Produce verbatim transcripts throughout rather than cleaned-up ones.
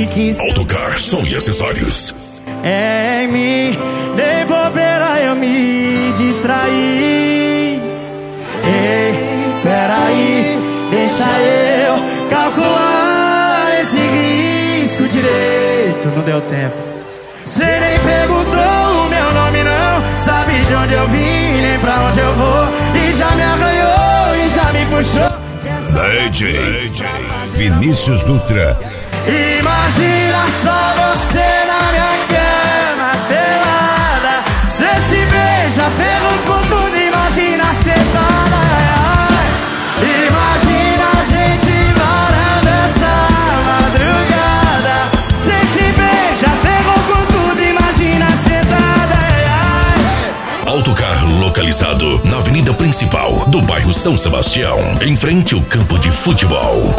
que se... Autocar, som e acessórios. É em mim, de bobeira eu me distraí. Ei, peraí, deixa eu calcular esse risco direito. Não deu tempo. Cê nem perguntou o meu nome não, sabe de onde eu vim, nem pra onde eu vou. E já me arranhou, e já me puxou. D J Vinícius Dutra. Imagina só você na minha cama pelada, cê se beija, ferro com tudo, imagina sentada. Imagina a gente varando essa madrugada, cê se beija, ferro com tudo, imagina sentada. Autocar localizado na avenida principal do bairro São Sebastião, em frente ao campo de futebol.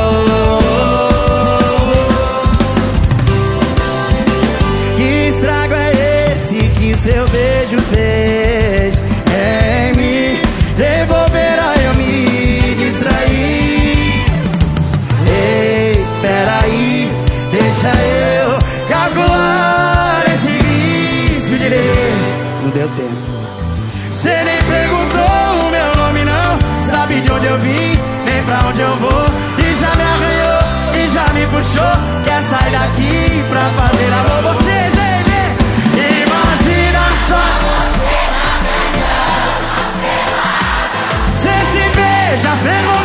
Seu beijo fez em mim, de bobeira eu me distraí. Ei, peraí, deixa eu calcular esse risco direito. Não deu tempo. Cê nem perguntou o meu nome não, sabe de onde eu vim, nem pra onde eu vou. E já me arranhou, e já me puxou, quer sair daqui pra fazer amor. Vocês, ei, imagina só você na minha cama pelada, cê se beija, ferrou.